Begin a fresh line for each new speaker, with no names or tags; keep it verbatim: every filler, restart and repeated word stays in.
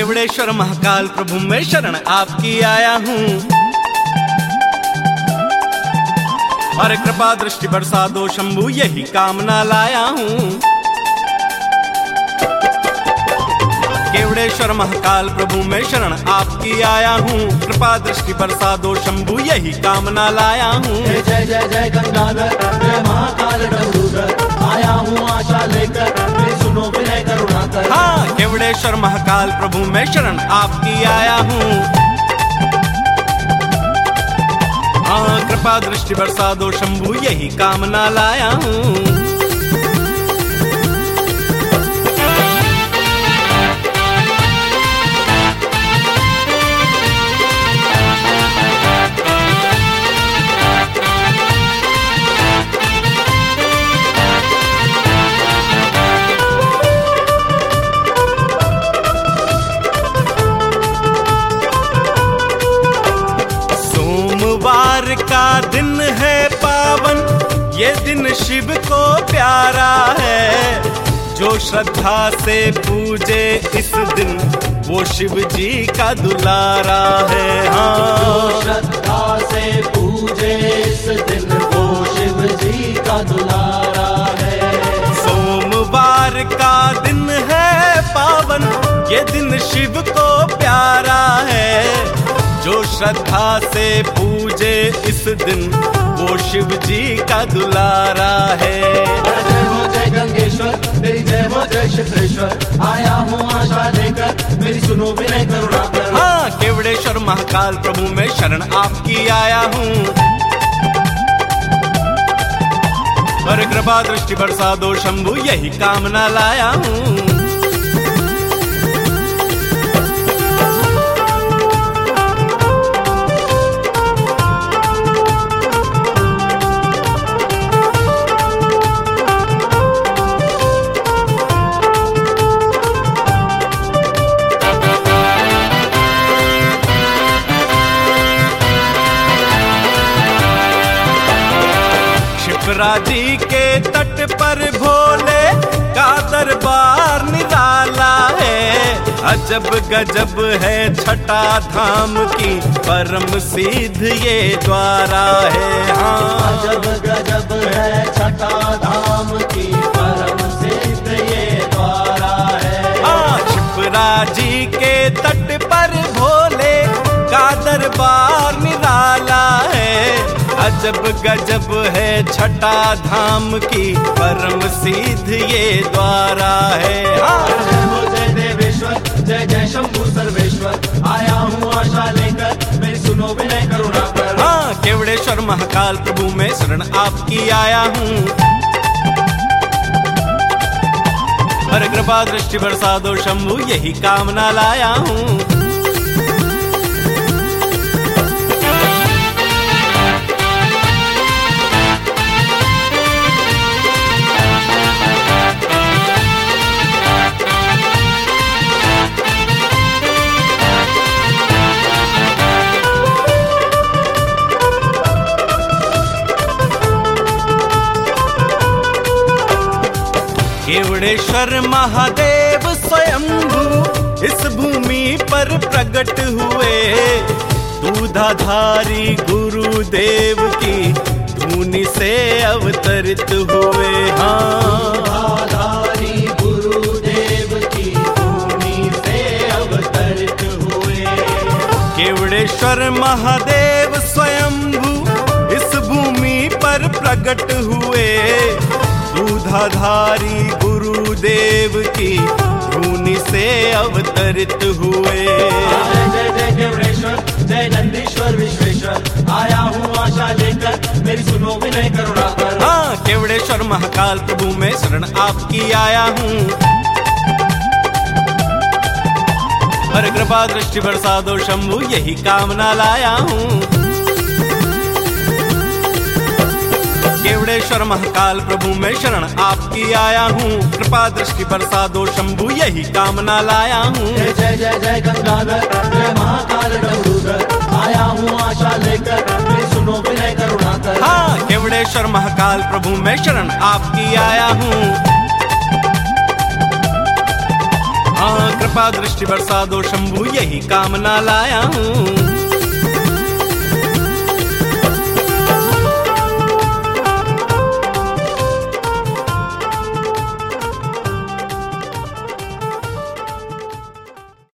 केवड़ेश्वर महाकाल प्रभु मैं शरण आपकी आया हूँ। अरे कृपा दृष्टि बरसा दो शंभु यही कामना लाया हूँ। केवड़ेश्वर महाकाल प्रभु मैं शरण आपकी आया हूँ। कृपा दृष्टि बरसा दो शंभु यही कामना लाया हूँ।
जय जय जय गंगाधर जय महाकाल डमरूधर, आया हूँ आशा लेकर मेरी सुनो विनय करुणा कर।
हाँ केवड़ेश्वर महाकाल प्रभु मैं शरण आपकी आया हूँ। हाँ कृपा दृष्टि बरसा दो शंभु यही कामना लाया हूँ। सोमवार का दिन है पावन, ये दिन शिव को प्यारा है। जो श्रद्धा से पूजे इस दिन वो शिव जी का दुलारा है। हाँ
जो श्रद्धा से पूजे इस दिन वो शिव जी का दुलारा है।
सोमवार का दिन है पावन, ये दिन शिव को प्यारा है। जो श्रद्धा से पूजे इस दिन वो शिव जी का दुलारा है।
जय हो जय गंगेश्वर तेरी जय हो जय शिवरेश्वर, आया हूँ आशा लेकर मेरी सुनो विनय करुणा कर।
हाँ केवड़ेश्वर महाकाल प्रभु मैं शरण आपकी आया हूँ। और कृपा दृष्टि बरसा दो शंभु यही कामना लाया हूँ। शिवराजी के तट पर भोले का दरबार निराला है। अजब गजब है छठा धाम की परम सिद्ध ये द्वारा है। हाँ
अजब गजब है छठा धाम की परम सिद्ध ये द्वारा है।
हाँ शिवराजी के तट पर भोले का दरबार निराला है। अजब गजब है छठा धाम की परम सिद्ध ये द्वारा है। हाँ
जय हो जय देवेश्वर जय जय शंभु सर्वेश्वर, आया हूँ आशा लेकर मेरी सुनो विनय करुणा कर।
हाँ केवड़ेश्वर महाकाल प्रभु मैं शरण आपकी आया हूँ। हर कृपा दृष्टि बरसा दो शंभु यही कामना लाया हूँ। केवड़ेश्वर महादेव स्वयंभू इस भूमि पर प्रकट हुए। दूधाधारी गुरुदेव की धुनी से अवतरित हुए। हाँ
दूधाधारी गुरुदेव की धुनी से अवतरित हुए।
केवड़ेश्वर महादेव स्वयंभू इस भूमि पर प्रकट हुए। दूधाधारी गुरुदेव की धुनी से अवतरित हुए।
जय जय जय केवड़ेश्वर जय नंदीश्वर विश्वेश्वर, आया हूँ आशा लेकर मेरी सुनो विनय करुणा कर।
हाँ केवड़ेश्वर महाकाल प्रभु मैं शरण आपकी आया हूँ। हर कृपा दृष्टि बरसा दो शंभु यही कामना लाया हूँ। केवड़ेश्वर महाकाल प्रभु मैं शरण आपकी आया हूँ। कृपा दृष्टि बरसा दो शंभु यही कामना लाया हूँ।
जय जय जय जय गंगाधर जय महाकाल डमरूधर, आया हूँ आशा लेकर मेरी सुनो विनय करुणा कर।
हाँ केवड़ेश्वर महाकाल प्रभु मैं शरण आपकी आया हूँ। हाँ कृपा दृष्टि बरसा दो शंभू, यही कामना लाया हूँ।